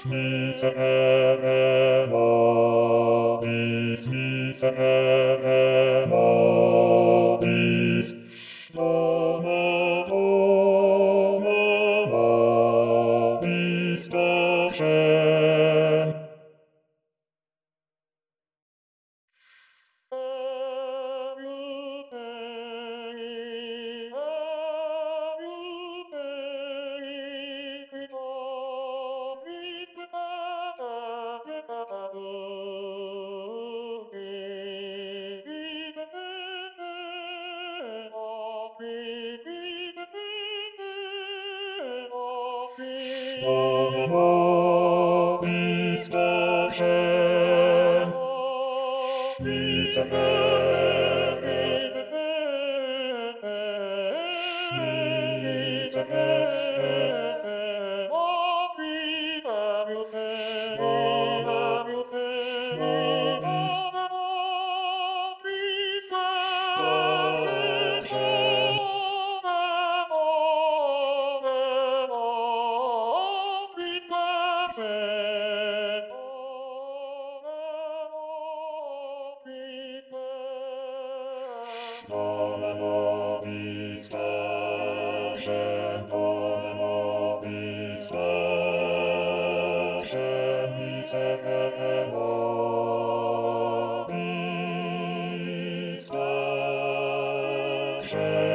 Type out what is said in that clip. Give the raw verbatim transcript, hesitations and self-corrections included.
Mi se e modis, mi se e modis, dona dona modis pacem. Dona nobis pacem, miserere, miserere, nobis habemus te, habemus te, nobis nobis pacem, nobis pacem, Dona nobis pacem, dona nobis pacem, miserere nobis pacem.